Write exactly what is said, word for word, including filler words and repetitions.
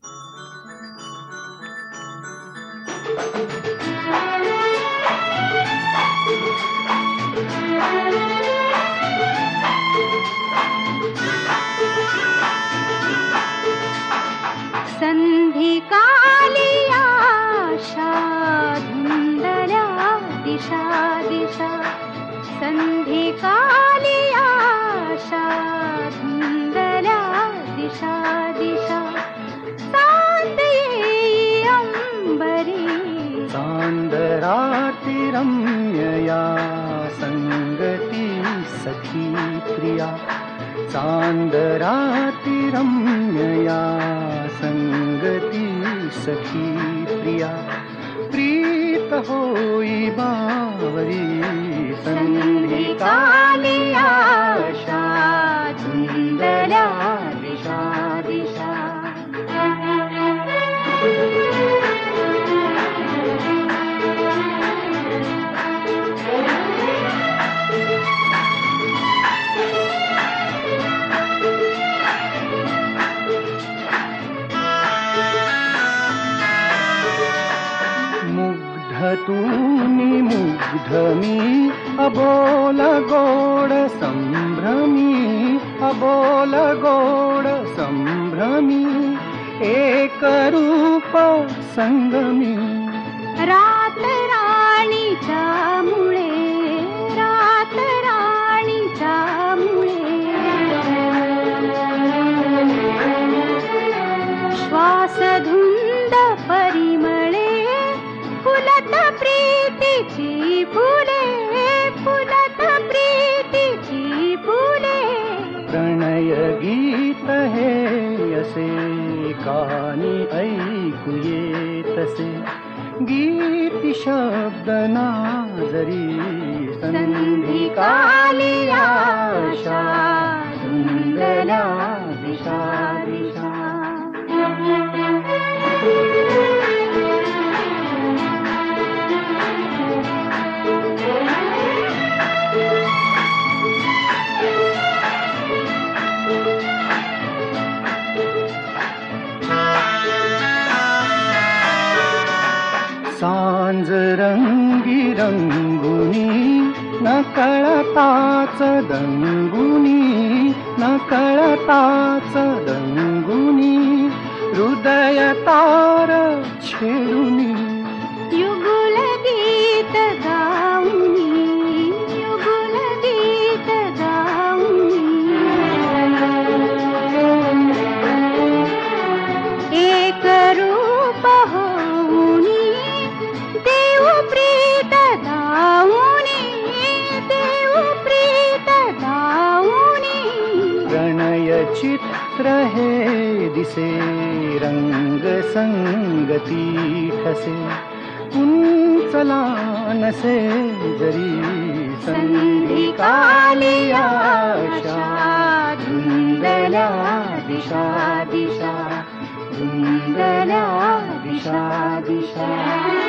संधिकाली आशा धुंदल्या दिशा दिशा, संधिकाली आशा धुंदल्या दिशा दिशा, चांद येई अंबरी चांदराती रम्यया संगती सखी प्रिया, चांदराती रम्यया संगती सखी प्रिया, प्रीत होई बावरी संधिकाली आशा धुंदल्या दिशा दिशा. मुग्धतूनि मुग्ध मी अबोल गोड संभ्रमी, अबोल गोड संभ्रमी, एक रूप संगमी. रात राणीच्या मुळे, रात राणीच्या मुळे, श्वास धुंद परिमळे, फुलत प्रीतीची फुले, फुलत प्रीतीची फुले. प्रणय गीत हे असे कानी ऐकू येतसे, गीती शब्द नाजरी संधिकाली आशा धुंदल्या दिशा दिशा. सांज रंगी रंगुनी न कळताच दंगुनी, न कळताच दंगुनी, हृदय तार छेडुनी. युगुल गीत गाऊनी, युगुल गीत गाऊनी, एक रूप होऊनी, देव प्रीत धाऊनी, देव प्रीत धाऊनी. प्रणय चित्र हे दिसे रंग संगती ठसे, उंचला नसे जरी संधिकाली आशा धुंदल्या दिशा दिशा, धुंदल्या दिशा दिशा.